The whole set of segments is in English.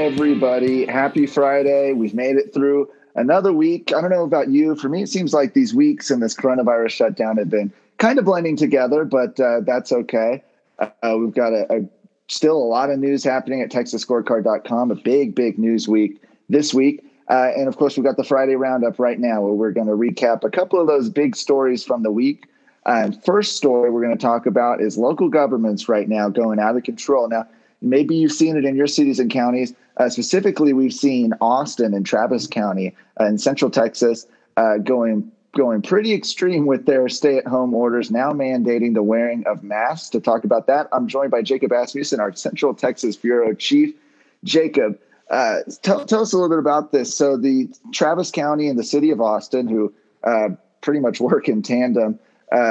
everybody. Happy Friday. We've made it through another week. I don't know about you. For me, it seems like these weeks and this coronavirus shutdown have been kind of blending together, but that's okay. We've got still a lot of news happening at TexasScorecard.com, a big news week this week. And, of course, we've got the Friday Roundup right now where we're going to recap a couple of those big stories from the week. First story we're going to talk about is local governments right now going out of control. Now, maybe you've seen it in your cities and counties. Specifically, we've seen Austin and Travis County in Central Texas going pretty extreme with their stay-at-home orders, now mandating the wearing of masks. To talk about that, I'm joined by Jacob Asmussen, our Central Texas Bureau Chief. Jacob, tell us a little bit about this. So the Travis County and the city of Austin, who pretty much work in tandem,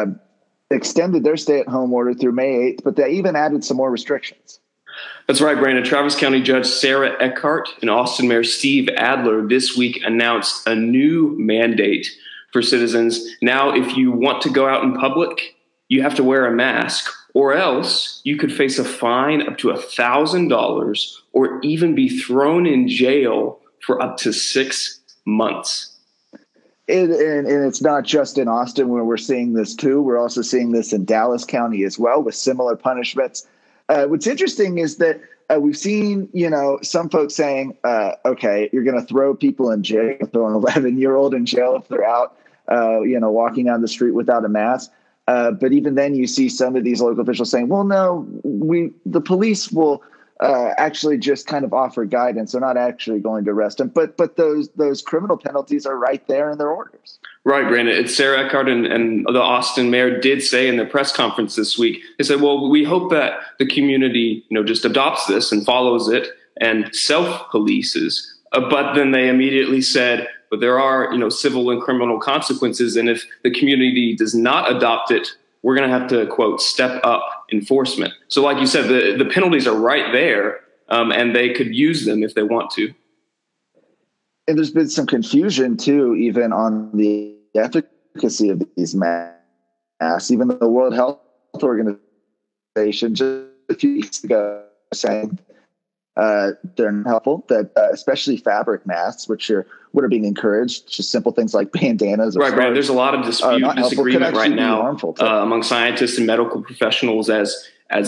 extended their stay-at-home order through May 8th, but they even added some more restrictions. That's right, Brandon. Travis County Judge Sarah Eckhart and Austin Mayor Steve Adler this week announced a new mandate for citizens. Now, if you want to go out in public, you have to wear a mask, or else you could face a fine up to $1,000 or even be thrown in jail for up to 6 months. And it's not just in Austin where we're seeing this too. We're also seeing this in Dallas County as well with similar punishments. What's interesting is that we've seen, some folks saying, okay, you're going to throw people in jail, throw an 11-year-old in jail if they're out, walking down the street without a mask. But even then you see some of these local officials saying, well, no, the police will actually just kind of offer guidance. They're not actually going to arrest them. But those criminal penalties are right there in their orders. Right, Brandon. It's Sarah Eckhart and the Austin mayor did say in their press conference this week, they said, well, we hope that the community, just adopts this and follows it and self-polices. But then they immediately said, but there are, civil and criminal consequences. And if the community does not adopt it, we're going to have to, quote, step up enforcement. So like you said, the penalties are right there, and they could use them if they want to. And there's been some confusion, too, even on the efficacy of these masks. Even the World Health Organization just a few weeks ago saying they're not helpful, that especially fabric masks, which are being encouraged, just simple things like bandanas. Right, Brandon. There's a lot of disagreement right now among scientists and medical professionals as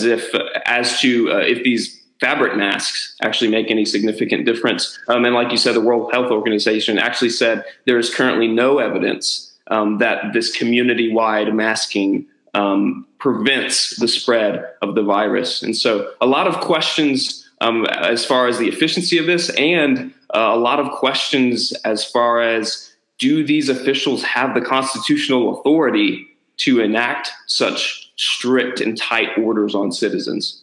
to if these fabric masks actually make any significant difference. And like you said, the World Health Organization actually said there is currently no evidence that this community-wide masking prevents the spread of the virus. And so a lot of questions as far as the efficiency of this, and a lot of questions as far as, do these officials have the constitutional authority to enact such strict and tight orders on citizens?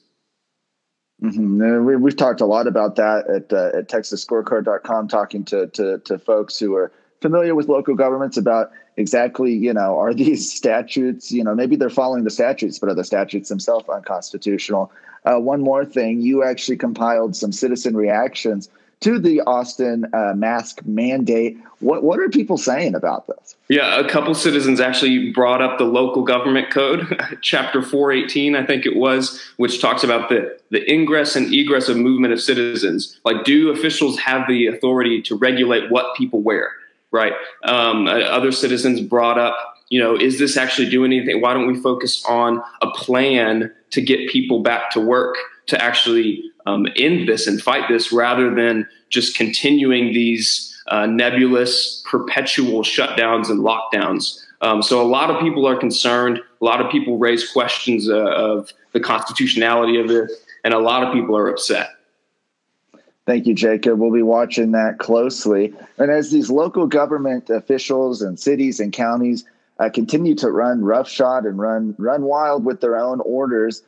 Mm-hmm. We've talked a lot about that at TexasScorecard.com, talking to folks who are familiar with local governments about exactly, are these statutes, maybe they're following the statutes, but are the statutes themselves unconstitutional? One more thing, you actually compiled some citizen reactions to the Austin mask mandate. What are people saying about this? Yeah, a couple citizens actually brought up the local government code, chapter 418, I think it was, which talks about the ingress and egress of movement of citizens. Like, do officials have the authority to regulate what people wear? Right. Other citizens brought up, is this actually doing anything? Why don't we focus on a plan to get people back to work to actually end this and fight this, rather than just continuing these nebulous, perpetual shutdowns and lockdowns? So a lot of people are concerned. A lot of people raise questions of the constitutionality of this, and a lot of people are upset. Thank you, Jacob. We'll be watching that closely. And as these local government officials and cities and counties continue to run roughshod and run wild with their own orders,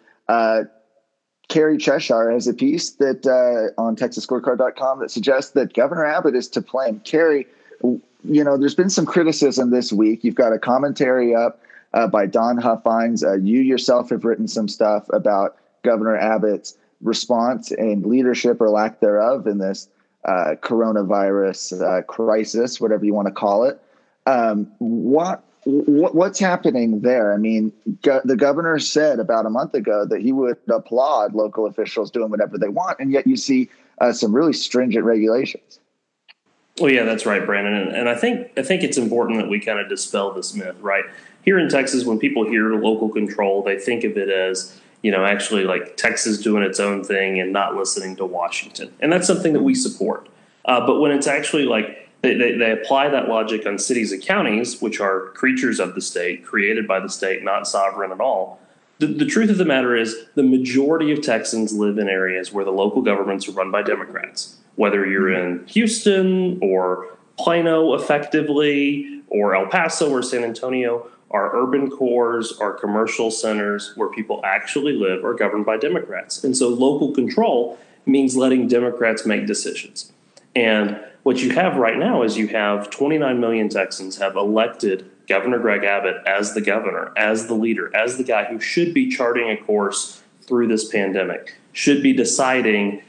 Carrie Cheshire has a piece that on TexasScorecard.com that suggests that Governor Abbott is to blame. Carrie, there's been some criticism this week. You've got a commentary up by Don Huffines. You yourself have written some stuff about Governor Abbott's response and leadership, or lack thereof, in this coronavirus crisis, whatever you want to call it. What's happening there? I mean, the governor said about a month ago that he would applaud local officials doing whatever they want, and yet you see some really stringent regulations. Well, yeah, that's right, Brandon. And I think it's important that we kind of dispel this myth, right? Here in Texas, when people hear local control, they think of it as, actually like Texas doing its own thing and not listening to Washington. And that's something that we support. But when it's actually like they apply that logic on cities and counties, which are creatures of the state, created by the state, not sovereign at all, the truth of the matter is the majority of Texans live in areas where the local governments are run by Democrats. Whether you're in Houston or Plano effectively, or El Paso or San Antonio, our urban cores, our commercial centers where people actually live are governed by Democrats. And so local control means letting Democrats make decisions. And what you have right now is you have 29 million Texans have elected Governor Greg Abbott as the governor, as the leader, as the guy who should be charting a course through this pandemic, should be deciding,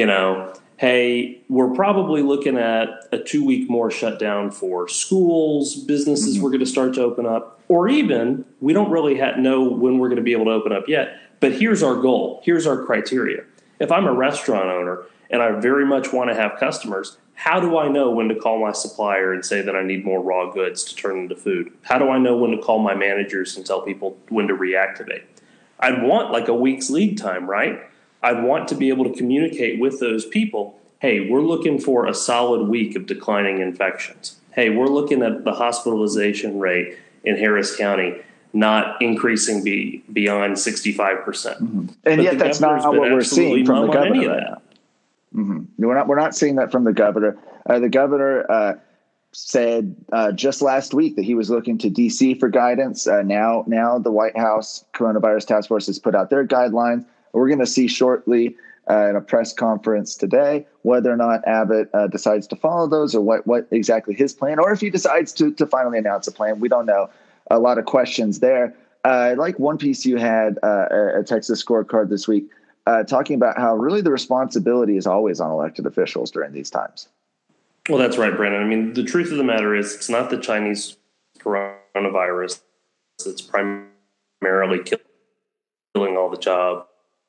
hey, we're probably looking at a 2-week more shutdown for schools, businesses we're going to start to open up, or even we don't really know when we're going to be able to open up yet, but here's our goal. Here's our criteria. If I'm a restaurant owner and I very much want to have customers, how do I know when to call my supplier and say that I need more raw goods to turn into food? How do I know when to call my managers and tell people when to reactivate? I'd want like a week's lead time, right? I'd want to be able to communicate with those people. Hey, we're looking for a solid week of declining infections. Hey, we're looking at the hospitalization rate in Harris County not increasing beyond 65%. And yet that's not what we're seeing from the governor right now. We're not seeing that from the governor. The governor said just last week that he was looking to D.C. for guidance. Now the White House Coronavirus Task Force has put out their guidelines. We're going to see shortly in a press conference today whether or not Abbott decides to follow those, or what exactly his plan, or if he decides to finally announce a plan. We don't know. A lot of questions there. Like one piece you had a Texas Scorecard this week talking about how really the responsibility is always on elected officials during these times. Well, that's right, Brandon. I mean, the truth of the matter is it's not the Chinese coronavirus that's primarily killing all the jobs.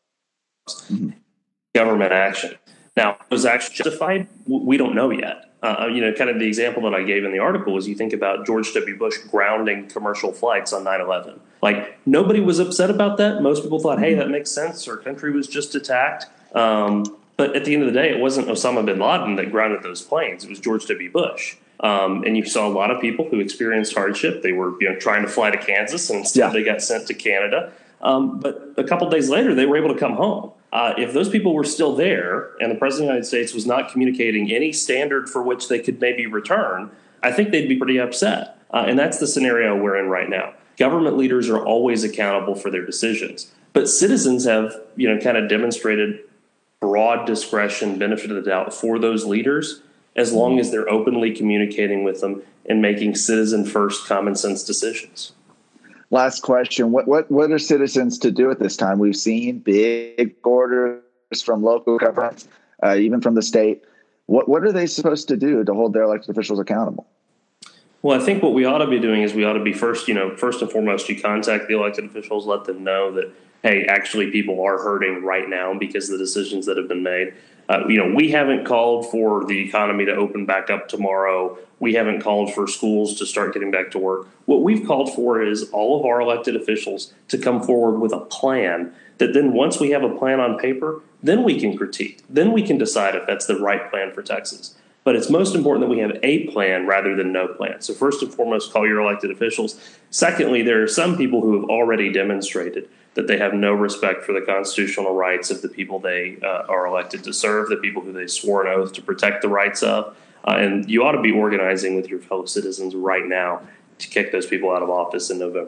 Government action. Now, was actually justified? We don't know yet. Kind of the example that I gave in the article was you think about George W. Bush grounding commercial flights on 9/11. Like, nobody was upset about that. Most people thought, hey, that makes sense. Our country was just attacked. But at the end of the day, it wasn't Osama bin Laden that grounded those planes. It was George W. Bush. And you saw a lot of people who experienced hardship. They were trying to fly to Kansas, and instead they got sent to Canada. But a couple of days later, they were able to come home. If those people were still there and the President of the United States was not communicating any standard for which they could maybe return, I think they'd be pretty upset. And that's the scenario we're in right now. Government leaders are always accountable for their decisions. But citizens have, kind of demonstrated broad discretion, benefit of the doubt for those leaders, as long as they're openly communicating with them and making citizen-first common sense decisions. Last question. What are citizens to do at this time? We've seen big orders from local governments, even from the state. What are they supposed to do to hold their elected officials accountable? Well, I think what we ought to be doing is we ought to be first and foremost, you contact the elected officials, let them know that, hey, actually people are hurting right now because of the decisions that have been made. We haven't called for the economy to open back up tomorrow. We haven't called for schools to start getting back to work. What we've called for is all of our elected officials to come forward with a plan that then once we have a plan on paper, then we can critique. Then we can decide if that's the right plan for Texas. But it's most important that we have a plan rather than no plan. So first and foremost, call your elected officials. Secondly, there are some people who have already demonstrated that they have no respect for the constitutional rights of the people they are elected to serve, the people who they swore an oath to protect the rights of. And you ought to be organizing with your fellow citizens right now to kick those people out of office in November.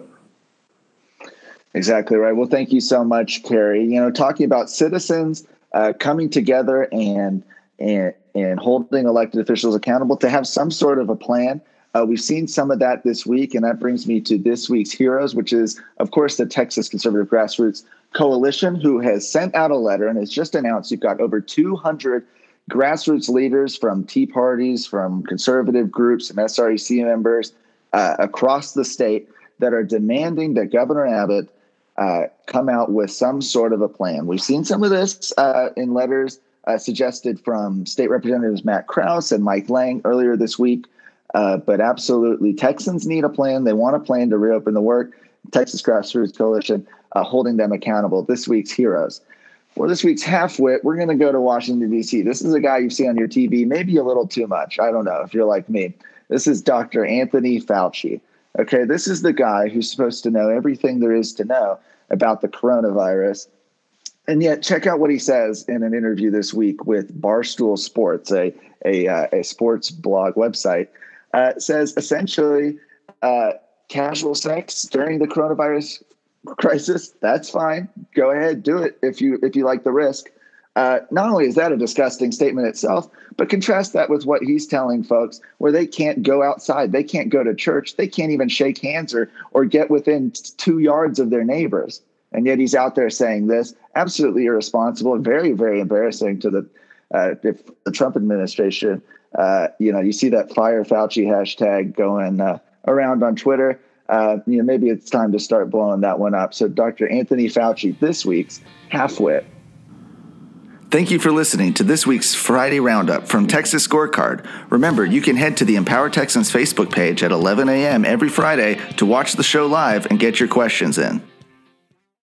Exactly right. Well, thank you so much, Kerry. Talking about citizens coming together and holding elected officials accountable to have some sort of a plan. We've seen some of that this week, and that brings me to this week's heroes, which is, of course, the Texas Conservative Grassroots Coalition, who has sent out a letter and has just announced you've got over 200 grassroots leaders from Tea Parties, from conservative groups, and SREC members across the state that are demanding that Governor Abbott come out with some sort of a plan. We've seen some of this in letters suggested from State Representatives Matt Krause and Mike Lang earlier this week. But absolutely, Texans need a plan. They want a plan to reopen the work. Texas Grassroots Coalition holding them accountable. This week's heroes. For this week's half-wit, we're going to go to Washington, D.C. This is a guy you see on your TV, maybe a little too much. I don't know if you're like me. This is Dr. Anthony Fauci. Okay, this is the guy who's supposed to know everything there is to know about the coronavirus. And yet, check out what he says in an interview this week with Barstool Sports, a sports blog website. Says essentially casual sex during the coronavirus crisis, that's fine. Go ahead, do it if you like the risk. Not only is that a disgusting statement itself, but contrast that with what he's telling folks where they can't go outside, they can't go to church, they can't even shake hands or get within 2 yards of their neighbors. And yet he's out there saying this, absolutely irresponsible and very, very embarrassing to the Trump administration. You see that Fire Fauci hashtag going around on Twitter. Maybe it's time to start blowing that one up. So Dr. Anthony Fauci, this week's Halfwit. Thank you for listening to this week's Friday Roundup from Texas Scorecard. Remember, you can head to the Empower Texans Facebook page at 11 a.m. every Friday to watch the show live and get your questions in.